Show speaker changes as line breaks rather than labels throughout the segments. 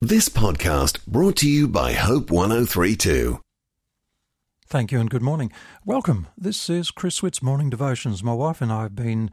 This podcast brought to you by Hope 1032.
Thank you and good morning. Welcome. This is Chris Witt's Morning Devotions. My wife and I have been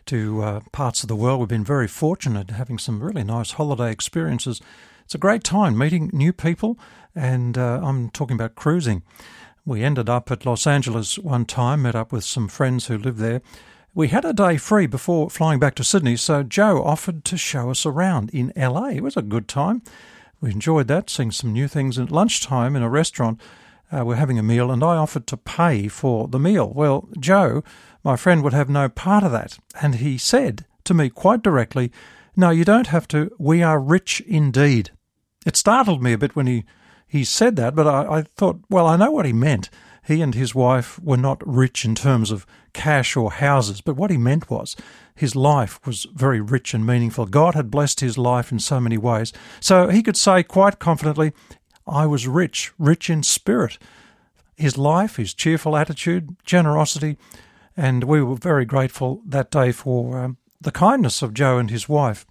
to parts of the world. We've been very fortunate, having some really nice holiday experiences. It's a great time meeting new people, and I'm talking about cruising. We ended up at Los Angeles one time, met up with some friends who live there. We had a day free before flying back to Sydney, so Joe offered to show us around in LA. It was a good time. We enjoyed that, seeing some new things. At lunchtime in a restaurant, we're having a meal, and I offered to pay for the meal. Well, Joe, my friend, would have no part of that, and he said to me quite directly, "No, you don't have to. We are rich indeed." It startled me a bit when he said that, but I thought, well, I know what he meant. He and his wife were not rich in terms of cash or houses, but what he meant was his life was very rich and meaningful. God had blessed his life in so many ways. So he could say quite confidently, I was rich in spirit. His life, his cheerful attitude, generosity, and we were very grateful that day for the kindness of Joe and his wife.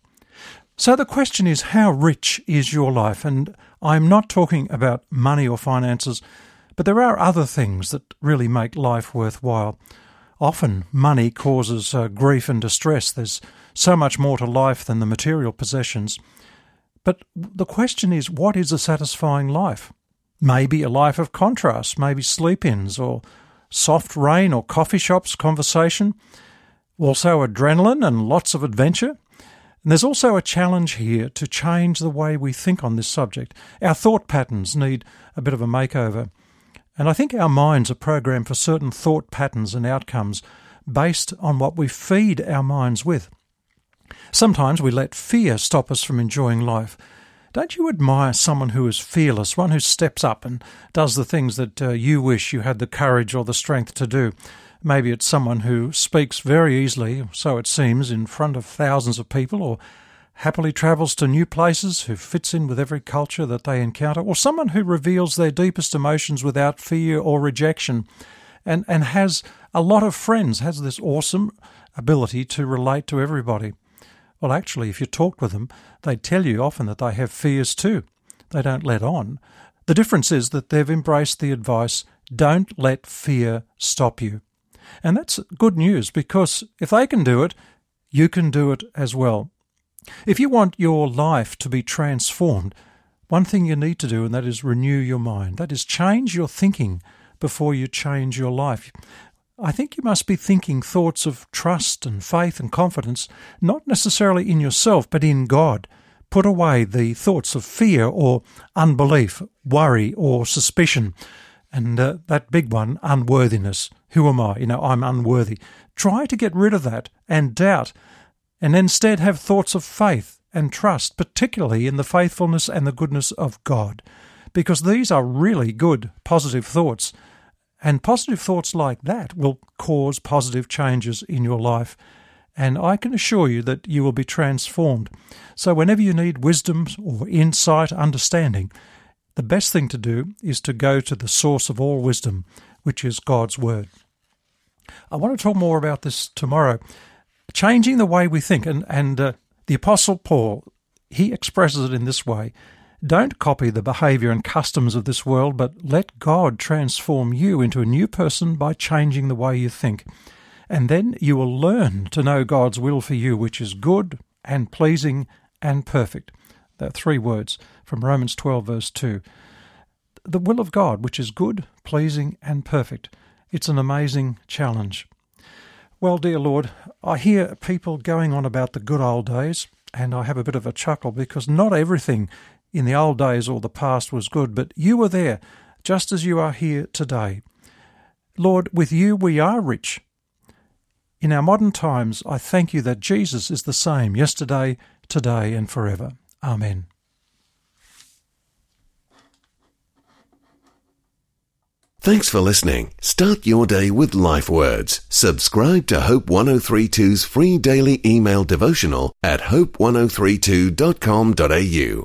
So the question is, how rich is your life? And I'm not talking about money or finances, but there are other things that really make life worthwhile. Often money causes grief and distress. There's so much more to life than the material possessions. But the question is, what is a satisfying life? Maybe a life of contrast, maybe sleep-ins or soft rain or coffee shops conversation. Also adrenaline and lots of adventure. And there's also a challenge here to change the way we think on this subject. Our thought patterns need a bit of a makeover. And I think our minds are programmed for certain thought patterns and outcomes based on what we feed our minds with. Sometimes we let fear stop us from enjoying life. Don't you admire someone who is fearless, one who steps up and does the things that you wish you had the courage or the strength to do? Maybe it's someone who speaks very easily, so it seems, in front of thousands of people, or happily travels to new places, who fits in with every culture that they encounter, or someone who reveals their deepest emotions without fear or rejection, and has a lot of friends, has this awesome ability to relate to everybody. Well, actually, if you talk with them, they tell you often that they have fears too. They don't let on. The difference is that they've embraced the advice, don't let fear stop you. And that's good news, because if they can do it, you can do it as well. If you want your life to be transformed, one thing you need to do, and that is renew your mind. That is, change your thinking before you change your life. I think you must be thinking thoughts of trust and faith and confidence, not necessarily in yourself, but in God. Put away the thoughts of fear or unbelief, worry or suspicion, and that big one, unworthiness. Who am I? I'm unworthy. Try to get rid of that and doubt, and instead have thoughts of faith and trust, particularly in the faithfulness and the goodness of God, because these are really good, positive thoughts. And positive thoughts like that will cause positive changes in your life. And I can assure you that you will be transformed. So whenever you need wisdom or insight, understanding, the best thing to do is to go to the source of all wisdom, which is God's Word. I want to talk more about this tomorrow. Changing the way we think. And the Apostle Paul, he expresses it in this way. Don't copy the behaviour and customs of this world, but let God transform you into a new person by changing the way you think. And then you will learn to know God's will for you, which is good and pleasing and perfect. There are 3 words from Romans 12, verse 2. The will of God, which is good, pleasing and perfect. It's an amazing challenge. Well, dear Lord, I hear people going on about the good old days, and I have a bit of a chuckle because not everything in the old days or the past was good, but you were there, just as you are here today. Lord, with you we are rich. In our modern times, I thank you that Jesus is the same yesterday, today, and forever. Amen.
Thanks for listening. Start your day with Life Words. Subscribe to Hope 1032's free daily email devotional at hope1032.com.au.